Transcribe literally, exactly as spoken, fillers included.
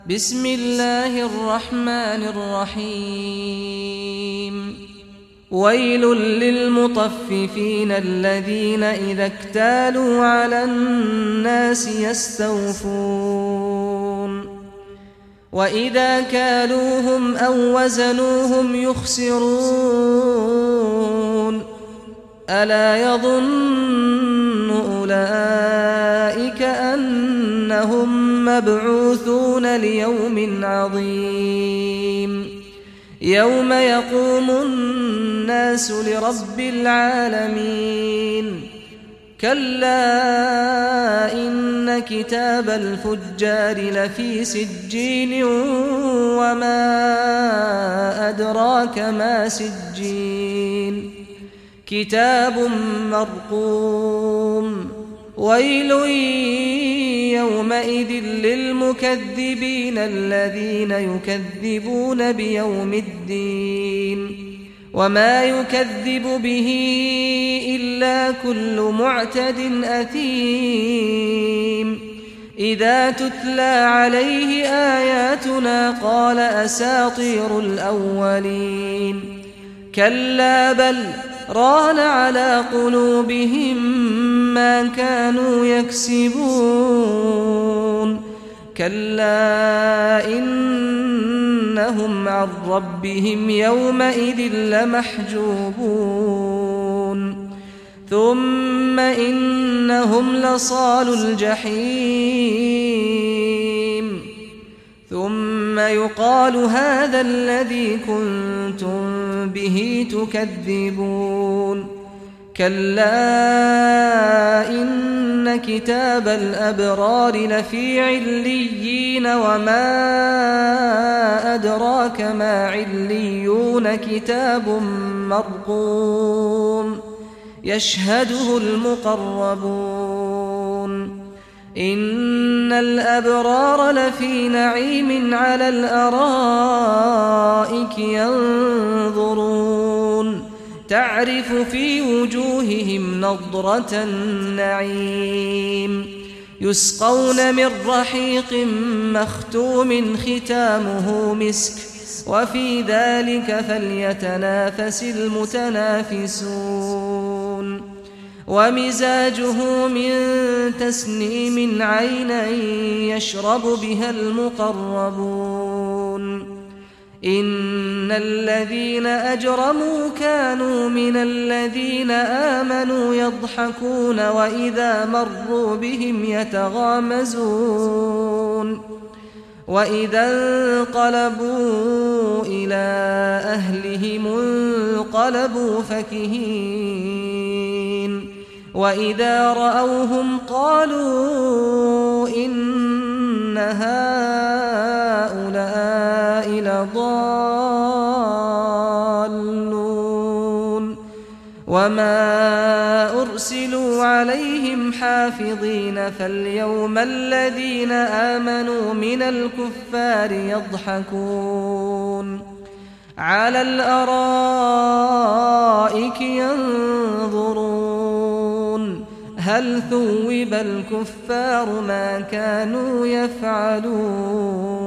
بسم الله الرحمن الرحيم ويل للمطففين الذين إذا اكتالوا على الناس يستوفون وإذا كالوهم أو وزنوهم يخسرون ألا يظن أولئك أنهم مبعوثون ليوم عظيم يوم يقوم الناس لرب العالمين كلا إن كتاب الفجار لفي سجين وما أدراك ما سجين كتاب مرقوم ويل يومئذ للمكذبين الذين يكذبون بيوم الدين وما يكذب به إلا كل معتد أثيم إذا تتلى عليه آياتنا قال أساطير الأولين كلا بل ران على قلوبهم ما كانوا يكسبون كلا إنهم عن ربهم يومئذ لمحجوبون ثم إنهم لصالو الجحيم ثم يقال هذا الذي كنتم به تكذبون كلا إن كتاب الأبرار لفي عليين وما أدراك ما عليون كتاب مرقوم يشهده المقربون إن الأبرار لفي نعيم على الأرائك ينظرون تعرف في وجوههم نضرة النعيم يسقون من رحيق مختوم ختامه مسك وفي ذلك فليتنافس المتنافسون ومزاجه من تسنيم عينا يشرب بها المقربون إن الذين أجرموا كانوا من الذين آمنوا يضحكون وإذا مروا بهم يتغامزون وإذا انقلبوا إلى أهلهم انقلبوا فكهين وإذا رأوهم قالوا إن هؤلاء لضالون وما أرسلوا عليهم حافظين فاليوم الذين آمنوا من الكفار يضحكون على الأرائك ينظرون هل ثوب الكفار ما كانوا يفعلون